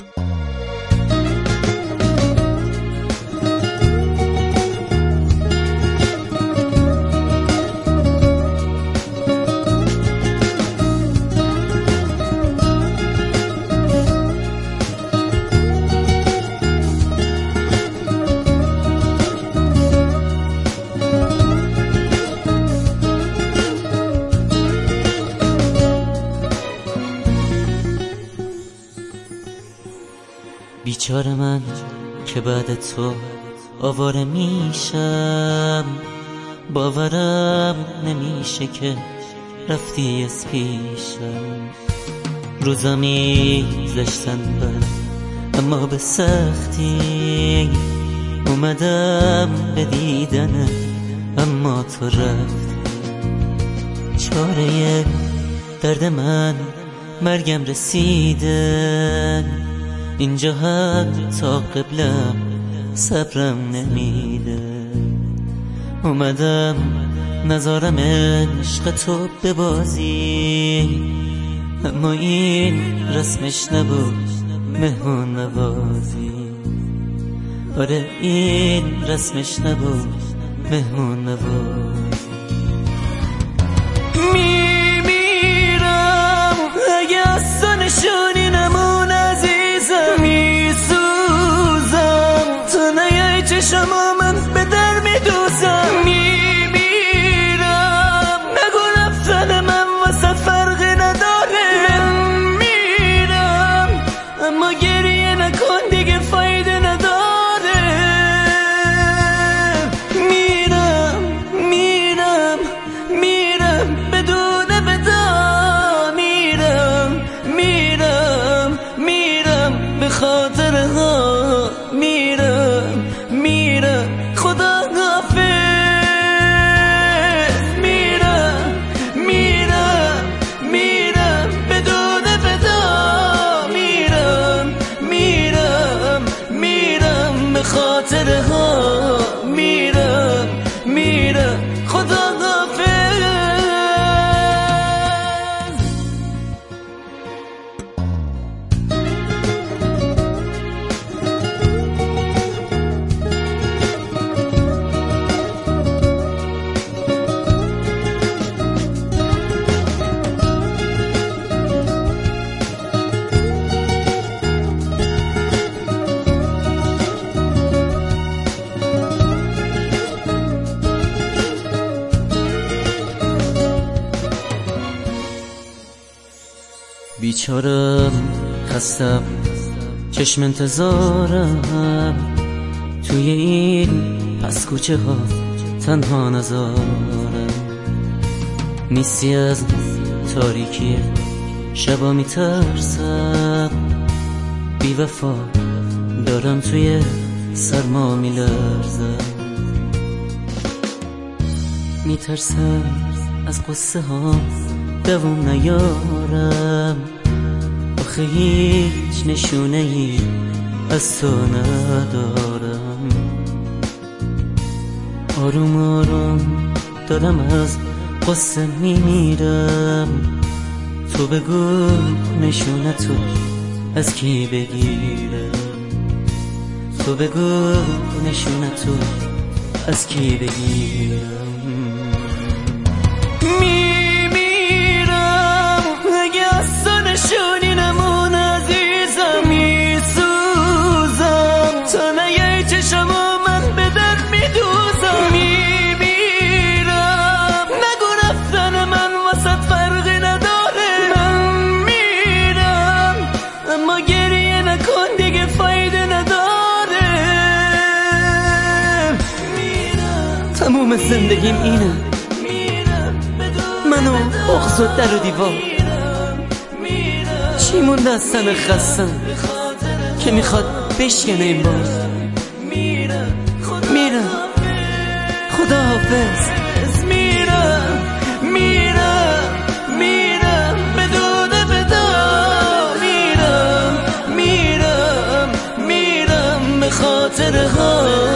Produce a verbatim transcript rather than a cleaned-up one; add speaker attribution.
Speaker 1: بیچاره من که بعد تو آواره میشم، باورم نمیشه که رفتی از پیشم. روزا میگذشتن بد اما به سختی، اومدم به دیدن اما تو رفتی. چاره درد من مرگم رسیده، اینجا هم تا قبلم صبرم نمیده. اومدم نذارم عشق تو ببازی، اما این رسمش نبود مهمون نوازی. آره این رسمش نبود مهمون نوازی. میمیرم اگه از تو نشونی نمون عزیزم، میسوزم تو نیای چشما من به در میدوزم. میمیرم نگو رفتن من واسه فرقی نداره. من میرم اما گریه نکن دیگه فایده نداره. میرم میرم میرم بدون ودا. میرم میرم میرم به خاطر ها. میرم میرم خدا حافظ. میرم میرم میرم بدون ودا. میرم میرم میرم به خاطر ها. میرم میرم خدا حافظ. بیچارم خستم چشم انتظارم، توی این پس کوچه ها تنها نزارم. نیستی از تاریکی شبا میترسم، بی وفا دارم توی سرما میلرزم. میترسم از قصه ها دوام نیارم، آخه هیچ نشونه ای از تو ندارم. آروم آروم دارم از قصه میمیرم، تو بگو نشونه تو از کی بگیرم. تو بگو نشونه تو از کی بگیرم. نشونی نمون عزیزم، میسوزم تا نیای چشما من به در میدوزم. میمیرم نگو رفتن من واسه فرقی نداره. من میرم اما گریه نکن دیگه فایده نداره. میرم تموم زندگیم اینه، منو بغض و در و دیوار. چی مونده از تن خستم که میخواد بشکنه این بار. میرم خدا حافظ. میرم میرم میرم بدون ودا. میرم میرم میرم به خاطر ها.